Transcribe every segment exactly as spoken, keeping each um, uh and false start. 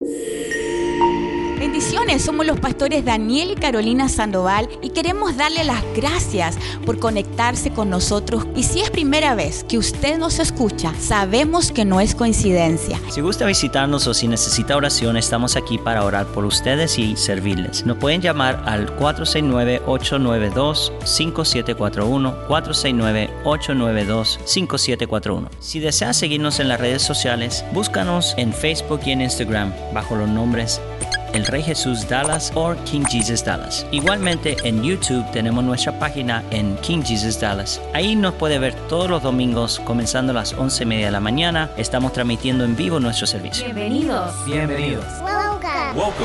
Bendiciones, somos los pastores Daniel y Carolina Sandoval y queremos darle las gracias por conectarse con nosotros. Y si es primera vez que usted nos escucha, sabemos que no es coincidencia. Si gusta visitarnos o si necesita oración, estamos aquí para orar por ustedes y servirles. Nos pueden llamar al cuatro seis nueve, ocho nueve dos, cinco siete cuatro uno, cuatro seis nueve, ocho nueve dos, cinco siete cuatro uno. Si desea seguirnos en las redes sociales, búscanos en Facebook y en Instagram bajo los nombres El Rey Jesús Dallas o King Jesus Dallas. Igualmente en YouTube tenemos nuestra página en King Jesus Dallas. Ahí nos puede ver todos los domingos comenzando a las once y media de la mañana. Estamos transmitiendo en vivo nuestro servicio. Bienvenidos. Bienvenidos. Welcome. Welcome.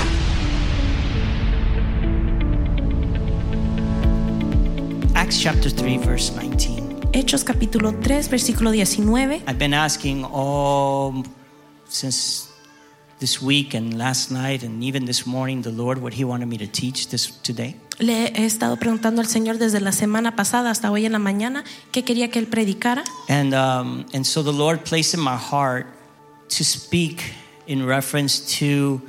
Acts chapter three verse nineteen. Hechos capítulo tres versículo diecinueve. I've been asking all since this week and last night and even this morning the Lord what he wanted me to teach this today. Le he estado preguntando al Señor desde la semana pasada hasta hoy en la mañana qué quería que él predicara. And um, and so the Lord placed in my heart to speak in reference to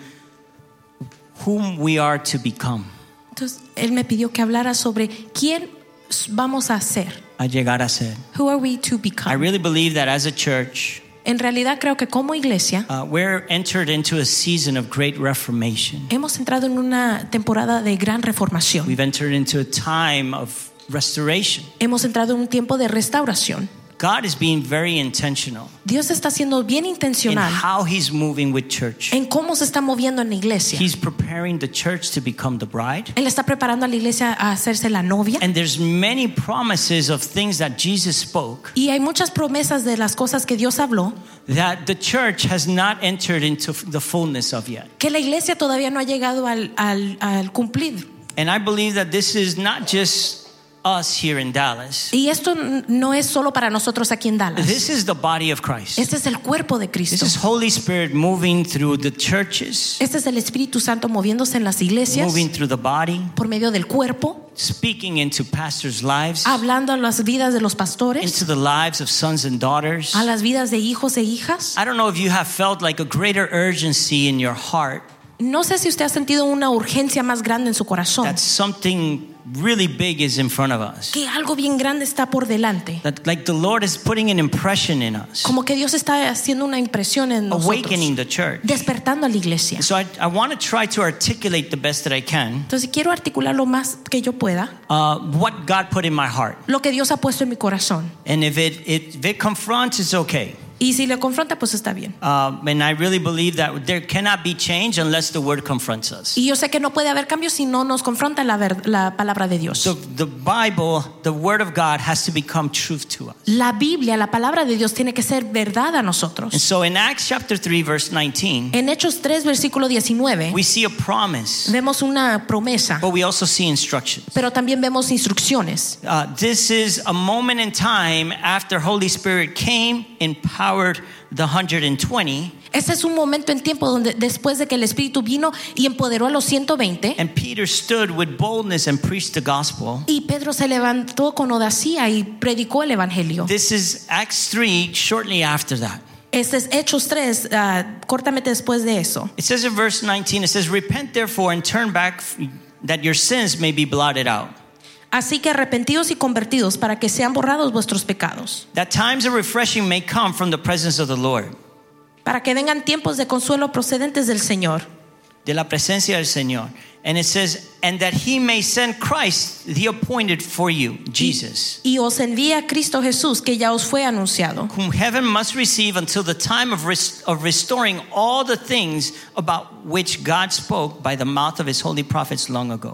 whom we are to become. Entonces él me pidió que hablara sobre quién vamos a ser. A llegar a ser. Who are we to I become? really believe that as a church, En realidad creo que como iglesia uh, we're entered into a season of great reformation. hemos entrado en una temporada de gran reformación. We've entered into a time of restoration. Hemos entrado en un tiempo de restauración. God is being very intentional Dios está siendo bien in intencional how he's moving with church. en cómo se está moviendo en la iglesia. He's preparing the church to become the bride. Él está preparando a la iglesia a hacerse la novia. And there's many promises of things that Jesus spoke Y hay muchas promesas de las cosas que Dios habló that the church has not entered into the fullness of yet. que la iglesia todavía no ha llegado al, al, al cumplir. And I believe that this is not just us here in Dallas. Y esto no es solo para nosotros aquí en Dallas. This is the body of Christ. Este es el cuerpo de This Cristo. is Holy Spirit moving through the churches, Este es el Espíritu Santo moviéndose en las iglesias moving through the body, por medio del cuerpo, speaking into pastors' lives, hablando a las vidas de los pastores, into the lives of sons and daughters. a las vidas de hijos e hijas. I don't know if you have felt like a greater urgency in your heart No sé si usted ha sentido una urgencia más grande en su corazón, that something really big is in front of us. que algo bien grande está por delante, That like the Lord is putting an impression in us, como que Dios está haciendo una impresión en awakening nosotros, the church. despertando a la iglesia. So I, I want to try to articulate the best that I can Entonces quiero articular lo más que yo pueda uh, what God put in my heart. lo que Dios ha puesto en mi corazón. And if it, it, if it confronts, it's okay. Y si le confronta, pues está bien. Um, and I really believe that there cannot be change unless the word confronts us. Y yo sé que no puede haber cambio si no nos confronta la, ver, la palabra de Dios. So the Bible, the word of God has to become truth to us. La Biblia, la palabra de Dios tiene que ser verdad a And nosotros. so in Acts chapter three verse nineteen, En Hechos tres versículo diecinueve we see a promise, vemos una promesa, but we also see instructions. pero también vemos instrucciones. Uh, this is a moment in time after Holy Spirit came, empowered the one hundred twenty, Este es un momento en tiempo donde después de que el Espíritu vino y empoderó a los ciento veinte, and Peter stood with boldness and preached the gospel. y Pedro se levantó con audacia y predicó el evangelio. This is Acts three shortly after that. Este es Hechos tres, uh, cortamente después de eso. It says in verse nineteen, it says, repent therefore and turn back that your sins may be blotted out. Así que arrepentidos y convertidos para que sean borrados vuestros pecados, That times of refreshing may come from the presence of the Lord. para que vengan tiempos de consuelo procedentes del Señor. De la presencia del Señor. And it says, and that he may send Christ, the appointed for you, Jesus, Y os envía a Cristo Jesús, que ya os fue anunciado, whom heaven must receive until the time of, rest- of restoring all the things about which God spoke by the mouth of his holy prophets long ago.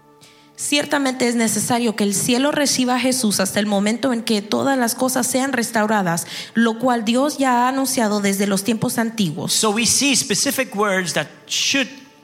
Ciertamente es necesario que el cielo reciba a Jesús hasta el momento en que todas las cosas sean restauradas, lo cual Dios ya ha anunciado desde los tiempos antiguos. So we see specific words that should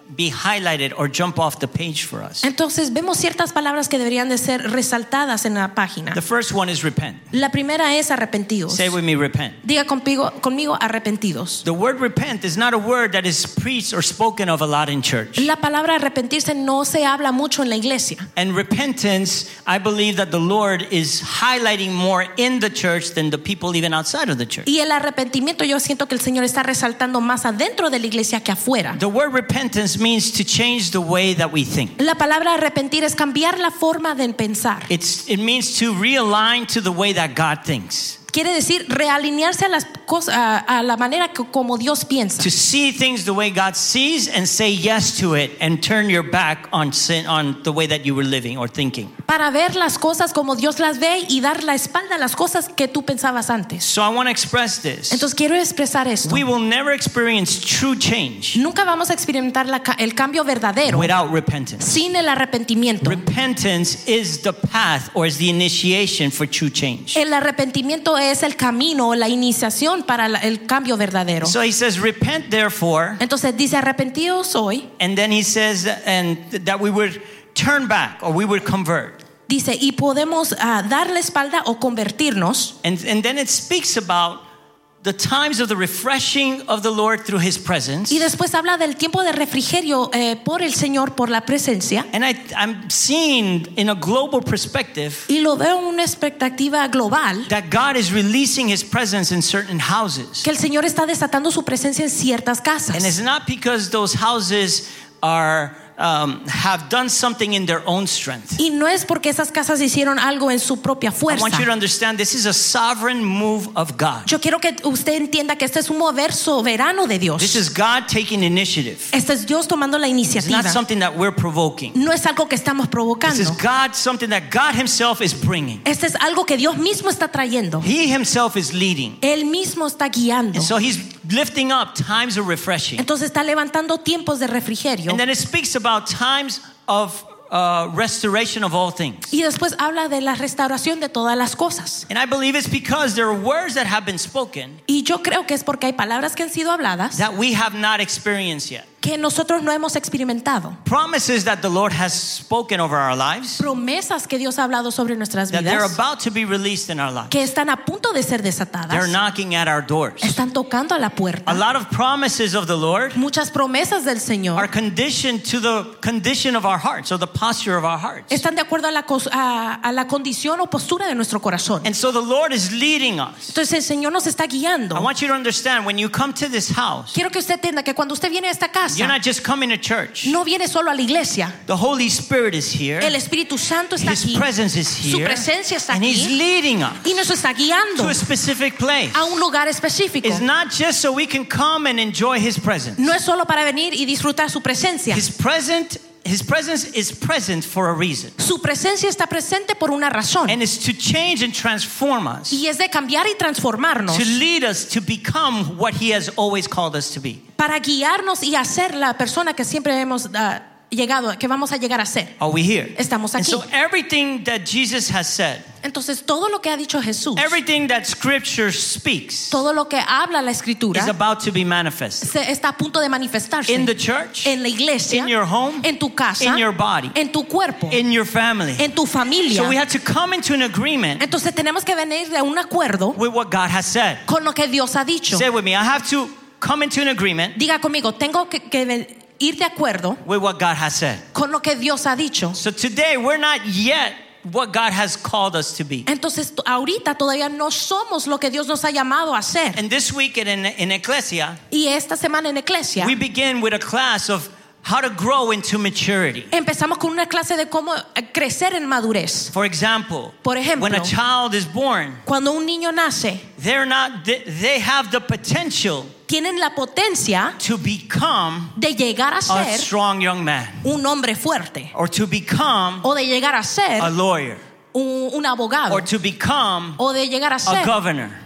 be highlighted or jump off the page for us. Entonces vemos ciertas palabras que deberían de ser resaltadas en la página. The first one is repent. La primera es arrepentidos. Say with me, repent. Diga conmigo, conmigo arrepentidos. The word repent is not a word that is preached or spoken of a lot in church. La palabra arrepentirse no se habla mucho en la iglesia. And repentance, I believe that the Lord is highlighting more in the church than the people even outside of the church. Y el arrepentimiento yo siento que el Señor está resaltando más adentro de la iglesia que afuera. The word repentance means to change the way that we think. La palabra arrepentir es cambiar la forma de pensar. It's, it means to realign to the way that God thinks. Quiere decir realinearse a las cosas, a, a la manera que, como Dios piensa. To see things the way God sees and say yes to it and turn your back on sin, on the way that you were living or thinking. Para ver las cosas como Dios las ve y dar la espalda a las cosas que tú pensabas antes. So I want to express this. Entonces quiero expresar esto. We will never experience true change Nunca vamos a experimentar la, el cambio verdadero without repentance. sin el arrepentimiento. Repentance is the path or is the initiation for true change. El arrepentimiento es el camino, la iniciación para el cambio verdadero. So he says, repent therefore. Entonces dice arrepentidos hoy. And then he says and that we would turn back or we would convert. Dice y podemos uh, dar la espalda o convertirnos. And, and then it speaks about the times of the refreshing of the Lord through His presence. Y después habla del tiempo de refrigerio eh, por el Señor, por la presencia. And I, I'm seeing in a global perspective Y lo veo en una expectativa global. that God is releasing His presence in certain houses. Que el Señor está desatando su presencia en ciertas casas. And it's not because those houses are um, have done something in their own strength. Y no es porque esas casas hicieron algo en su propia I fuerza. want you to understand this is a sovereign move of God. Yo quiero que usted entienda que este es un mover soberano de Dios. This is God taking initiative. Este es Dios tomando la It's iniciativa. not something that we're provoking. No es algo que estamos This provocando. is God, something that God Himself is bringing. Este es algo que Dios mismo está trayendo. He Himself is leading. Él mismo está guiando. And so He's lifting up times of refreshing. Entonces está levantando tiempos de refrigerio. And then it speaks about times of uh, restoration of all things. Y después habla de la restauración de todas las cosas. And I believe it's because there are words that have been spoken Y yo creo que es porque hay palabras que han sido habladas that we have not experienced yet. que nosotros no hemos experimentado. Promises that the Lord has spoken over our lives Promesas que Dios ha hablado sobre nuestras that they're vidas about to be released in our lives. que están a punto de ser desatadas. They're knocking at our doors. Están tocando a la A puerta. lot of promises of the Lord Muchas promesas del are Señor conditioned to the condition of our hearts or the posture of our hearts. están de acuerdo a la, cos- a, a la condición o postura de nuestro corazón. And so the Lord is leading us. Entonces el Señor nos está guiando. I want you to understand when you come to this house, Quiero que usted entienda que cuando usted viene a esta you're casa, not just coming to church. no viene solo a la iglesia. The Holy Spirit is here. El Espíritu Santo está His aquí. presence is Su here. presencia está And He's aquí leading us y nos está guiando to a specific place. a un lugar específico. It's not just so we can come and enjoy His presence. No es solo para venir y disfrutar su presencia. His present His presence is present for a reason. Su presencia está presente por una razón. And it's to change and transform us. Y es de cambiar y transformarnos To lead us to become what He has always called us to be. para guiarnos y hacer la persona que siempre hemos uh, llegado, que vamos a llegar a ser. Are we here? Estamos And aquí. so everything that Jesus has said, Entonces todo lo que ha dicho Jesús, everything that Scripture speaks, todo lo que habla la Escritura, is about to be manifested se está a punto de manifestarse in the church, en la iglesia, in your home, en tu casa, in your body, en tu cuerpo, in your family. en tu familia. So we have to come into an agreement Entonces tenemos que venir de un acuerdo with what God has said. con lo que Dios ha dicho. Say with me, I have to come into an agreement Diga conmigo, tengo que, que ven- ir de acuerdo with what God has said. con lo que Dios ha dicho. So today we're not yet what God has called us to be. Entonces t- ahorita todavía no somos lo que Dios nos ha llamado a ser. And this week in, in Ecclesia, Y esta semana en Iglesia we begin with a class of how to grow into maturity. empezamos con una clase de cómo eh, crecer en madurez. For example, Por ejemplo, when a child is born, cuando un niño nace, they're not they, they have the potential tienen la potencia to become de llegar a a ser strong young man un hombre fuerte or to become o de llegar a ser a lawyer un, un abogado or to become o de llegar a a ser governor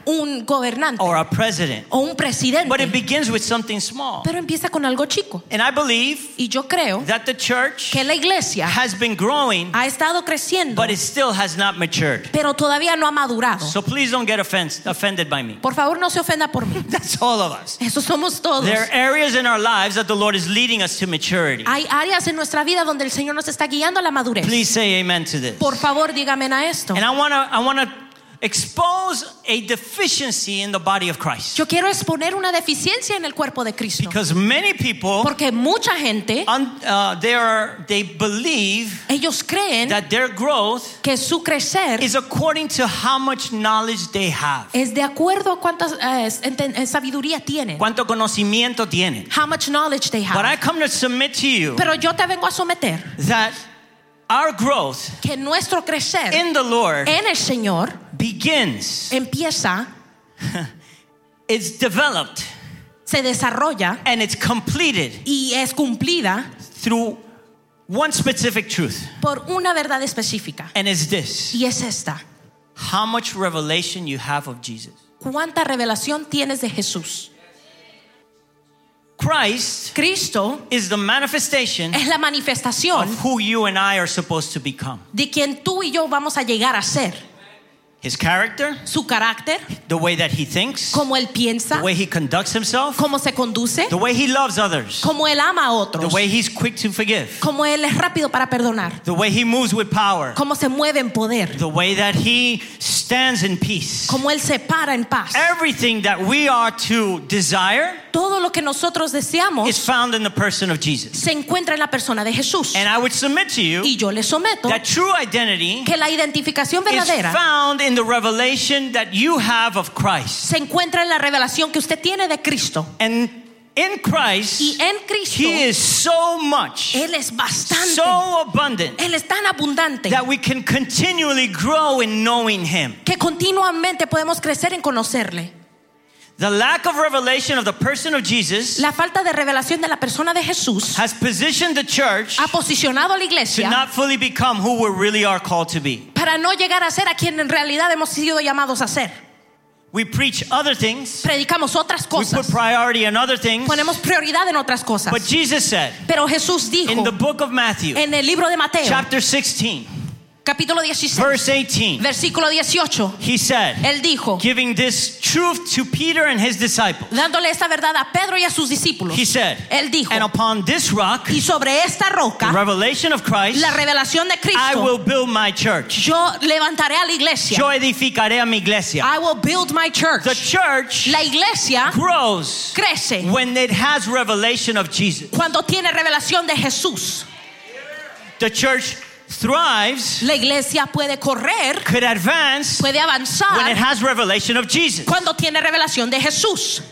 un gobernante or a president. o un presidente. But it begins with something small. Pero empieza con algo chico. And I believe Y yo creo that the church que la iglesia has been growing, ha estado creciendo, but it still has not matured. pero todavía no ha madurado. So please don't get offend- offended by me. Por favor, no se ofenda por mí. That's all of us. Eso somos todos. There are areas in our lives that the Lord is leading us to maturity. Hay áreas en nuestra vida donde el Señor nos está guiando a la madurez. Please say amen to this. Por favor, dígame a esto. And I want to I want to expose a deficiency in the body of Christ. Yo quiero exponer una deficiencia en el cuerpo de Cristo. Because many people Porque mucha gente, un, uh, they are they believe ellos creen that their growth que su crecer is according to how much knowledge they have. es de acuerdo a cuánta eh, enten- eh, sabiduría tienen. Cuánto conocimiento tienen. How much knowledge they But I have. come to submit to you Pero yo te vengo a someter that our growth que nuestro crecer in the Lord en el Señor begins, empieza, it's developed, se desarrolla and it's completed y es cumplida through one specific truth. por una verdad específica. And it's this: Y es esta. how much revelation you have of Jesus. ¿Cuánta revelación tienes de Jesús? Christ Cristo is the manifestation es la manifestación of who you and I are supposed to become. de quien tú y yo vamos a llegar a ser. His character, Su carácter, the way that he thinks, cómo él piensa, the way he conducts himself, cómo se conduce, the way he loves others, cómo él ama a the otros, way he's quick to forgive, cómo él es rápido para perdonar, the way he moves with power, cómo se mueve en poder, the way that he stands in peace. cómo él se para en paz. Everything that we are to desire Todo lo que nosotros deseamos is found in the person of Jesus. se encuentra en la persona de Jesús. And I would submit to you Y yo le someto that true identity que la identificación is verdadera found in the revelation that you have of Christ. se encuentra en la revelación que usted tiene de Cristo. And in Christ, Y en Cristo, he is so much, Él es bastante, so abundant, Él es tan abundante that we can continually grow in knowing him. que continuamente podemos crecer en conocerle. The lack of revelation of the person of Jesus La falta de revelación de la persona de Jesús has positioned the church ha posicionado a la to iglesia not fully become who we really are called to be. para no llegar a ser a quien en realidad hemos sido llamados a ser. We preach other things. Predicamos otras We put cosas, priority on other things. ponemos prioridad en otras cosas. But Jesus said Pero Jesús dijo in the book of Matthew, en el libro de Mateo, chapter sixteen, capítulo dieciséis, verse eighteen, versículo dieciocho, he said, Él dijo, giving this truth to Peter and his disciples, dándole esta verdad a Pedro y a sus discípulos, he said, Él dijo, and upon this rock, y sobre esta the roca, revelation of Christ, la revelación de I will Cristo, build my church. yo levantaré a la iglesia. Yo edificaré a mi iglesia. I will build my church. The church La iglesia grows crece when it has revelation of Jesus. cuando tiene revelación de Jesús. The church thrives, La iglesia puede correr, could advance puede when it avanzar has revelation of Jesus. cuando tiene revelación de Jesús.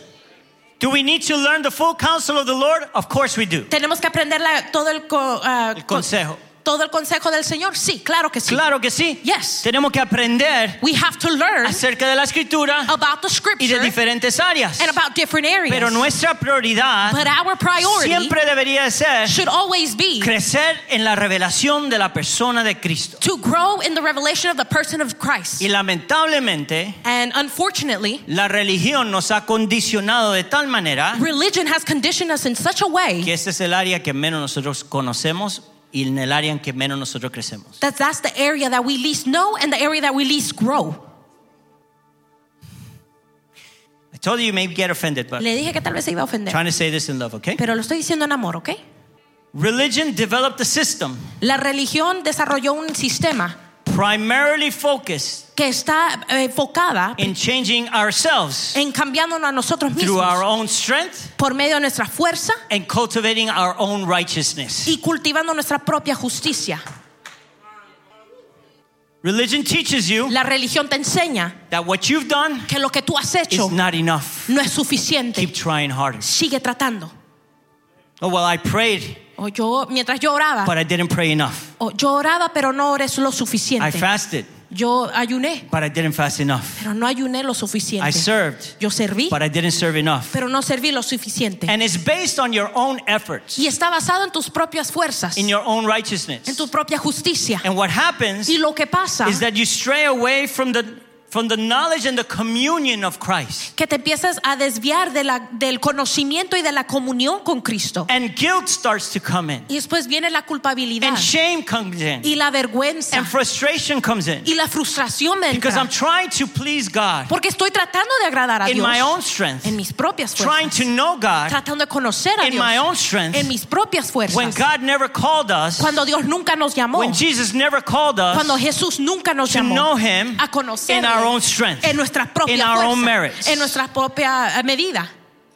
Do we need to learn the full counsel of the Lord? Of course we do. Tenemos que aprender la- todo el, co- ah, El consejo. todo el consejo del Señor. Sí, claro que sí. Claro que sí. Yes. Tenemos que aprender We have to learn acerca de la escritura about the y de scripture diferentes áreas. and about different areas. Pero nuestra prioridad But our priority siempre debería ser should always be crecer en la revelación de la persona de Cristo. to grow in the revelation of the person of Christ. Y lamentablemente, And unfortunately, la religión nos ha condicionado de tal manera religion has conditioned us in such a way que este es el área que menos nosotros conocemos y en el área en que menos nosotros crecemos. that that's the area that we least know and the area that we least grow. I told you you may get offended, but Le dije que tal vez se iba a I'm ofender, trying to say this in love, okay? pero lo estoy diciendo en amor, ¿ok? Religion developed a system La religión desarrolló un sistema primarily focused que está eh, enfocada in changing ourselves en cambiándonos a nosotros through our mismos own strength por medio de nuestra fuerza and cultivating our own righteousness. y cultivando nuestra propia justicia. Religion teaches you La religión te enseña that what you've done que lo que tú has hecho is not enough. no es suficiente. Keep trying harder. Sigue tratando. Oh, well, I prayed, O yo, mientras yo oraba, but I didn't pray enough. o yo oraba, pero no oré lo I suficiente. fasted, Yo ayuné, but I didn't fast enough. pero no ayuné lo I suficiente. served, Yo serví, but I didn't serve enough. pero no serví lo suficiente. And it's based on your own efforts, Y está basado en tus propias fuerzas, in your own righteousness. en tu propia justicia. And what happens Y lo que pasa is that you stray away from the from the knowledge and the communion of Christ. Que te empieces a desviar de la, del conocimiento y de la comunión con Cristo. And guilt starts to come in. Y después viene la culpabilidad. And shame comes in. Y la vergüenza. And frustration comes in. Y la frustración me Because entra. I'm trying to please God. Porque estoy tratando de agradar a In Dios. my own strength. En mis propias Trying fuerzas. to know God. Tratando de conocer a In Dios. my own strength. En mis propias fuerzas. When God never called us. Cuando Dios nunca nos llamó. When Jesus never called us. Cuando Jesús nunca nos to llamó. know Him A conocerle. in our own strength. En nuestra propia in our fuerza, own merits. En nuestra propia medida.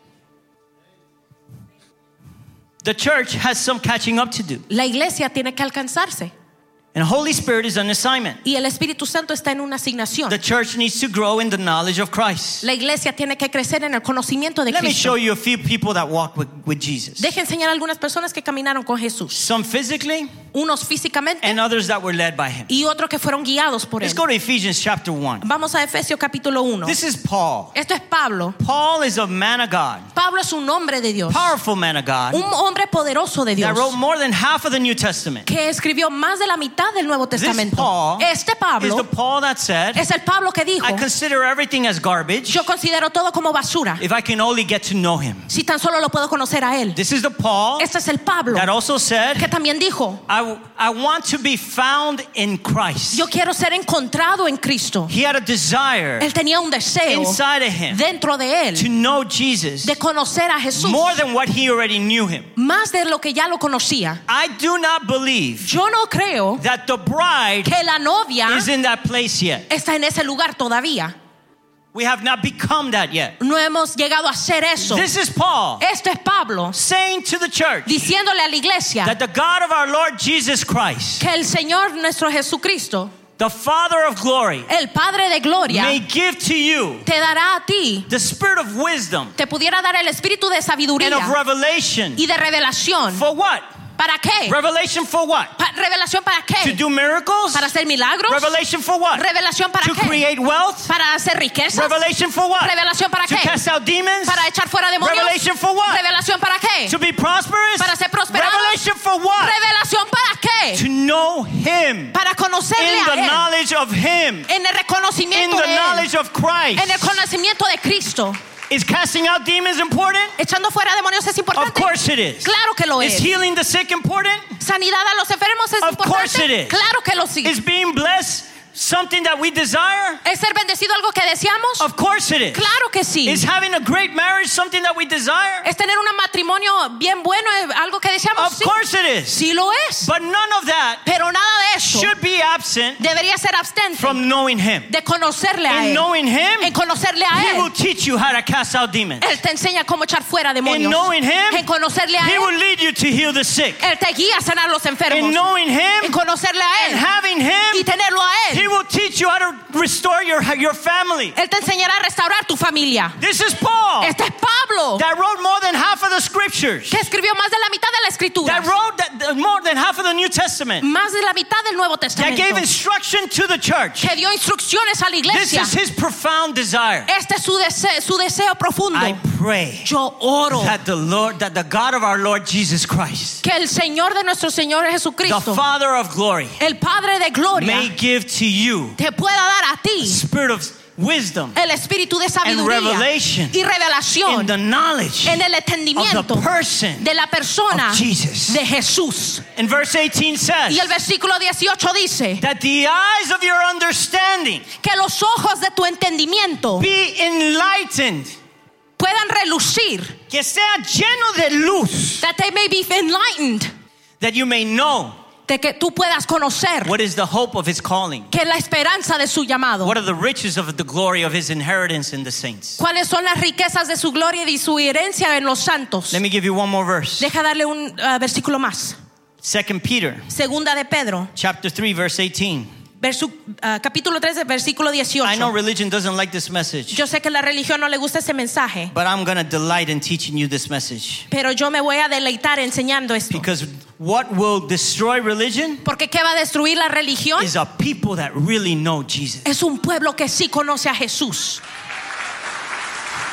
The church has some catching up to do. La iglesia tiene que alcanzarse. And Holy Spirit is an assignment. Y el Espíritu Santo está en una asignación. The church needs to grow in the knowledge of Christ. La iglesia tiene que crecer en el conocimiento de Let me Cristo. show you a few people that walk with, with Jesus. Deje enseñar a algunas personas que caminaron con Jesús. Some physically Unos físicamente and others that were led by Him. y otros que fueron guiados por Let's él. go to Ephesians chapter one. Vamos a Efesios capítulo uno. This is Paul. Esto es Pablo. Paul is a man of God. Pablo es un hombre de Dios. Powerful man of God. Un hombre poderoso de Dios. That wrote more than half of the New Testament. Que escribió más de la mitad del Nuevo This Testamento. Paul Este is Pablo the Paul that said, es el Pablo que dijo: I consider everything as garbage yo considero todo como basura if I can only get to know Him. si tan solo lo puedo conocer a él. This is the Paul Este es el Pablo that also said, que también dijo: I, I want to be found in Christ. yo quiero ser encontrado en Cristo. He had a desire Él tenía un deseo inside of him dentro de él to know Jesus de conocer a Jesús more than what he already knew Him. más de lo que ya lo conocía. I do not believe Yo no creo that the bride que la novia is in that place yet. está en ese lugar todavía. We have not become that yet. No hemos llegado a hacer eso. This is Paul Esto es Pablo saying to the church diciéndole a la iglesia that the God of our Lord Jesus Christ, que el Señor nuestro Jesucristo, the Father of glory, el Padre de gloria, may give to you te dará a ti, the spirit of wisdom te pudiera dar el espíritu de sabiduría and of revelation. y de revelación. For what? ¿Para qué? Revelation for what? Pa- ¿Revelación para To qué? do miracles? ¿Para hacer milagros? Revelation for what? ¿Revelación para To qué? create wealth? ¿Para hacer riquezas? Revelation for what? ¿Revelación para To qué? cast out demons? ¿Para echar fuera demonios? Revelation for what? ¿Revelación para qué? To be prosperous? ¿Para ser prosperados? Revelation for what? ¿Revelación para qué? To know Him. Para conocerle In a the él. knowledge of Him. En el In reconocimiento the de él. knowledge of Christ. En el conocimiento de Cristo. Is casting out demons important? ¿Echando fuera demonios es Of importante? course it is. Claro que lo Is es. healing the sick important? ¿Sanidad a los enfermos es Of course importante? it is. Claro que lo sí. Is being blessed something that we desire? ¿Es ser bendecido algo que deseamos? Of course it is. Claro que sí. Is having a great marriage something that we desire? ¿Es tener un matrimonio bien bueno es algo que deseamos? Of Sí. course it is. Sí lo es. But none of that Pero nada de eso should be absent debería ser abstente from knowing Him. de conocerle a In él. knowing Him, En conocerle a He will él. teach you how to cast out demons. Él te enseña cómo echar fuera In demonios. knowing Him, En conocerle a He él. will lead you to heal the sick. Él te guía a sanar a los In enfermos. knowing En Him conocerle a and él. having Y Him, tenerlo a He él. will teach you how to restore your, your family. Él te enseñará a restaurar tu familia. This is Paul Este es Pablo, that wrote more than half of the scriptures. que escribió más de la mitad de la escritura. That wrote that, that more than half of the New Testament. Más de la mitad del Nuevo That Testamento. gave instruction to the church. Que dio instrucciones a la This iglesia. is His profound desire. Este es su deseo, su deseo profundo. I pray Yo oro that the Lord, that the God of our Lord Jesus Christ, que el Señor de nuestro Señor the Jesucristo, Father of glory, el Padre de may gloria, give to you te pueda dar a ti spirit of wisdom el espíritu de and sabiduría revelation y revelación in the knowledge en el of entendimiento the person de la persona of Jesus. de Jesús. And verse eighteen says Y el versículo dieciocho dice that the eyes of your understanding que los ojos de tu entendimiento be enlightened, puedan relucir, que sea lleno de luz, that they may be enlightened, that you may know de que tú puedas conocer what is the hope of His calling, que es la esperanza de su llamado. what are the riches of the glory of His inheritance in the saints. ¿Cuáles son las riquezas de su gloria y su herencia en los santos? Let me give you one more verse. Deja darle un uh, versículo más. Second Peter Segunda de Pedro, chapter three verse eighteen. versu, uh, capítulo tres, versículo dieciocho. I know religion doesn't like this message, Yo sé que la religión no le gusta ese mensaje, but I'm going to delight in teaching you this message, pero yo me voy a deleitar enseñando esto. because what will destroy religion Porque ¿qué va a destruir la religión? is a people that really know Jesus. Es un pueblo que sí conoce a Jesús.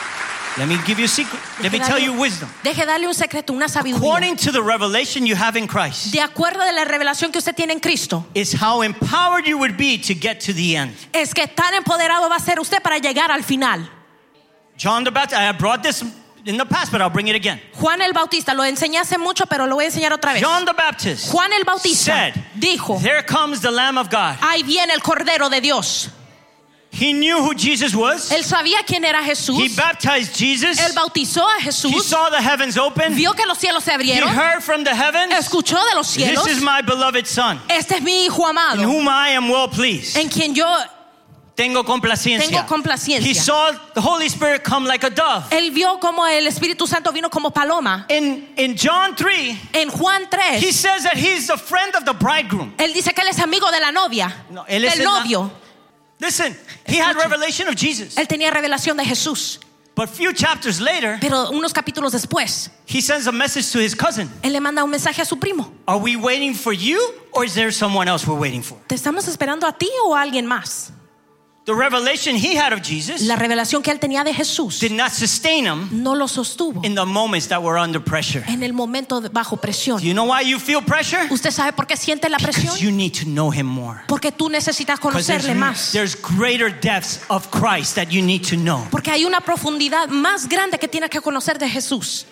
Let me give you a secret. Let me Deje tell darle- you wisdom. Deje darle un secreto, una sabiduría. According to the revelation you have in Christ, De acuerdo a la revelación que usted tiene en Cristo, is how empowered you would be to get to the end. es que tan empoderado va a ser usted para llegar al final. John the Baptist, I brought this in the past, but I'll bring it again. Juan el Bautista, lo enseñé hace mucho, pero lo voy a enseñar otra vez. John the Baptist Juan el Bautista said, dijo, there comes the Lamb of God. ahí viene el Cordero de Dios. He knew who Jesus was. Él sabía quién era He Jesús. baptized Jesus. Él bautizó a He Jesús. saw the heavens open. Vio que los cielos se He abrieron. heard from the heavens. Escuchó de los cielos. This is my beloved Son, Este es mi hijo in amado, whom I am well pleased. en quien yo Tengo complacencia. tengo complacencia. He saw the Holy Spirit come like a dove. Él vio como el Espíritu Santo vino como paloma. In, in John three, En Juan he tres, says that he's a friend of the bridegroom. él dice que él es amigo de la novia, No, él es del el- novio. Listen, he had Escuche. revelation of Jesus. Él tenía revelación de Jesús. But few chapters later, Pero unos capítulos después, he sends a message to his cousin. él le manda un mensaje a su primo. Are we waiting for you, or is there someone else we're waiting for? ¿Te estamos esperando a ti o a alguien más? The revelation he had of Jesus La revelación que él tenía de Jesús did not sustain him no lo sostuvo in the moments that were under pressure. en el momento de- bajo presión. Do you know why you feel pressure? ¿Usted sabe por qué siente la presión? Because you need to know him more. Porque tú necesitas Because conocerle más. there's, there's greater depths of Christ that you need to know. Porque hay una profundidad más grande que tienes que conocer de Jesús.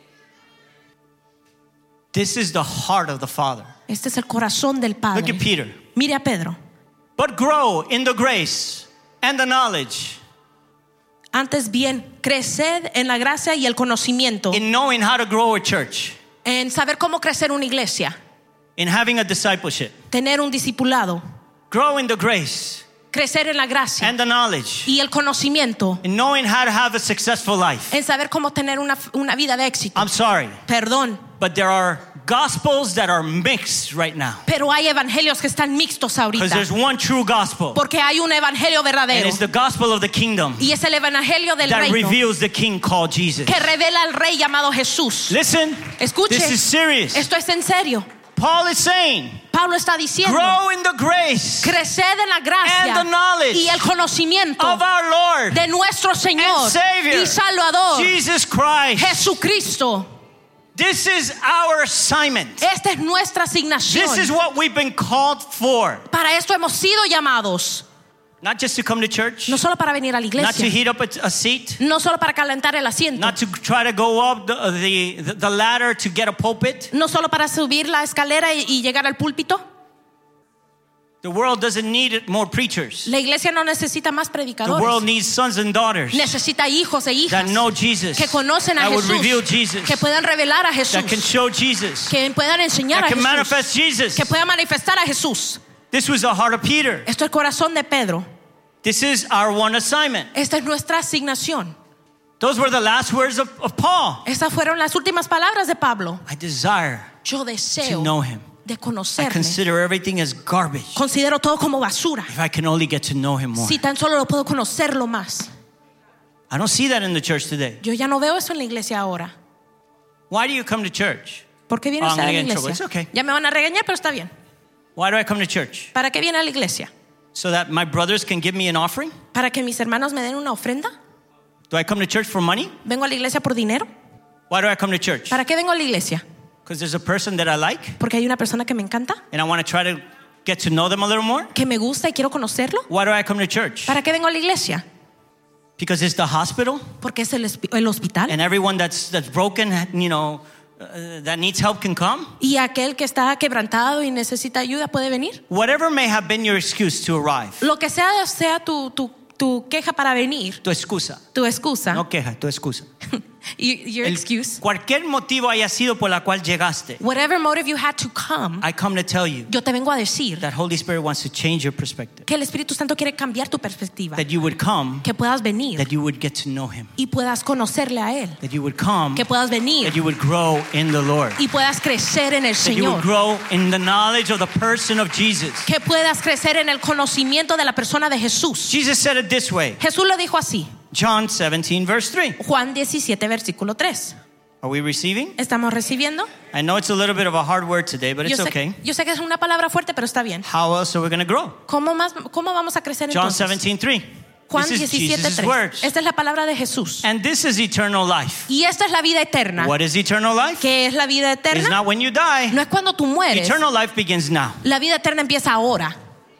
This is the heart of the Father. Este es el corazón del Look Padre. at Peter. Mire a Pedro. But grow in the grace and the knowledge, Antes bien, creced en la gracia y el conocimiento, in knowing how to grow a church, en saber cómo crecer una iglesia, in having a discipleship. tener un discipulado, Grow in the grace crecer en la gracia and the knowledge, y el conocimiento, in knowing how to have a successful life. en saber cómo tener una, una vida de éxito. I'm sorry, Perdón, but there are gospels that are mixed right now. pero hay evangelios que están mixtos Because ahorita. there's one true gospel, Porque hay un evangelio and verdadero. it's the gospel of the kingdom Y es el evangelio del that reino reveals the king called Jesus. que revela al rey llamado Jesús. Listen, Escuche, this is serious. esto es en serio. Paul is saying, Pablo está diciendo, grow in the grace creced en la and gracia the knowledge y el conocimiento of our Lord de nuestro Señor and Savior, y Salvador Jesus Christ. Jesucristo. This is our assignment. Esta es nuestra asignación. This is what we've been called for. Para esto hemos sido llamados. Not just to come to church, No solo para venir a la not to iglesia, heat up a, a seat, no solo para calentar el asiento, not to try to go up the, the, the ladder to get a pulpit. no solo para subir la escalera y, y llegar al púlpito. The world doesn't need more preachers. La iglesia no necesita más The world predicadores. needs sons and daughters Necesita hijos e that hijas know Jesus, que conocen a that would reveal Jesús, Jesus, que puedan revelar a Jesús, that can show Jesus, que puedan enseñar that a can Jesús, manifest Jesus. que puedan manifestar a Jesús. This was the heart of Peter. Esto es el corazón de Pedro. This is our one assignment. Esta es nuestra asignación. Those were the last words of, of Paul. Estas fueron las últimas palabras de Pablo. I desire Yo to deseo know him. de I conocerle. consider everything as garbage Considero todo como basura. if I can only get to know him more. Si tan solo lo puedo conocerlo más. I don't see that in the church today. Yo ya no veo eso en la iglesia ahora. Why do you come to church? ¿Por qué viene Oh, I'm usted a gonna la get in trouble. iglesia? It's okay. Ya me van a regañar, pero está bien. Why do I come to church? ¿Para qué viene a la iglesia? So that my brothers can give me an offering? ¿Para que mis hermanos me den una ofrenda? Do I come to church for money? ¿Vengo a la iglesia por dinero? Why do I come to church? ¿Para qué vengo a la iglesia? Because there's a person that I like Porque hay una persona que me encanta, and I want to try to get to know them a little more. que me gusta y quiero conocerlo. Why do I come to church? ¿Para qué vengo a la iglesia? Because it's the hospital Porque es el, espi- el hospital. and everyone that's that's broken, you know, uh, that needs help can come. Y aquel que está quebrantado y necesita ayuda puede venir. Whatever may have been your excuse to arrive. Lo que sea sea tu, tu, tu queja para venir, Tu excusa. tu excusa, No queja, tu excusa. y- your El- excuse, Cualquier motivo haya sido por la cual llegaste. whatever motive you had to come, I come to tell you yo te vengo a decir that Holy Spirit wants to change your perspective. que el Espíritu Santo quiere cambiar tu perspectiva, That you would come, que puedas venir that you would get to know Him. y puedas conocerle a Él, That you would come, que puedas venir that you would grow in the Lord. y puedas crecer en el That you would Señor, grow in the knowledge of the person of Jesus. que puedas crecer en el conocimiento de la persona de Jesús. Jesus said it this way. Jesús lo dijo así, John seventeen verse three. Juan diecisiete versículo tres. Are we receiving? ¿Estamos recibiendo? I know it's a little bit of a hard word today, but Yo it's sé, okay. yo sé que es una palabra fuerte, pero está bien. How else are we going to grow? ¿Cómo, más, cómo vamos a crecer John entonces? seventeen three. Juan This is diecisiete Jesus' tres. words. Esta es la palabra de Jesús. And this is eternal life. Y esta es la vida eterna. What is eternal life? ¿Qué es la vida It's eterna? not when you die. No es cuando tú mueres. Eternal life begins now. La vida eterna empieza ahora.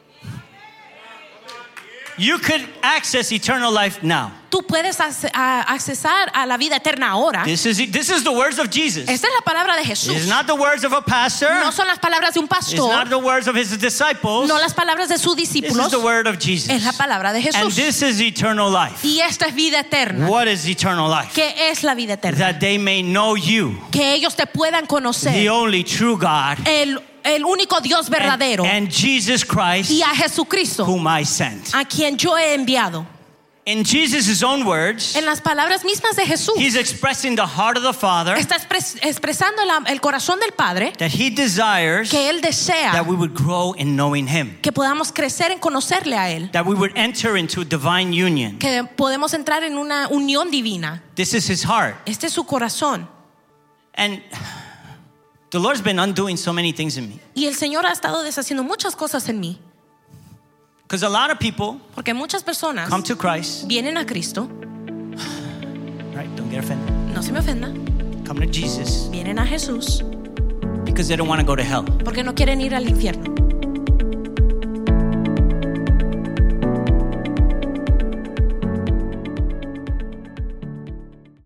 You could access eternal life now. Tú puedes ac- a- accesar a la vida eterna ahora. This is this is the words of Jesus. Esta es la palabra de Jesús. It's not the words of a pastor. No son las palabras de un It's pastor. not the words of his disciples. No las palabras de sus This discípulos. is the word of Jesus. Es la palabra de And Jesús. this is eternal life. Y esta es vida eterna. What is eternal life? ¿Qué es la vida eterna? That they may know you, Que ellos te puedan the conocer. only true God, El, el único Dios and, verdadero. and Jesus Christ, Y a Jesucristo, whom I sent. a quien yo he enviado. In Jesus' own words, En las palabras mismas de Jesús, he's expressing the heart of the Father, está expres- expresando la- el corazón del Padre, that he desires que Él desea that we would grow in knowing him, que podamos crecer en conocerle a Él, that we would enter into divine union. que podemos entrar en una unión divina. This is his heart. Este es su corazón. And the Lord's been undoing so many things in me. Y el Señor ha estado deshaciendo muchas cosas en mí, Because a lot of people porque muchas personas come to Christ, vienen a Cristo, right? Don't get offended. no se me ofenda, Come to Jesus vienen a Jesús because they don't want to go to hell. porque no quieren ir al infierno.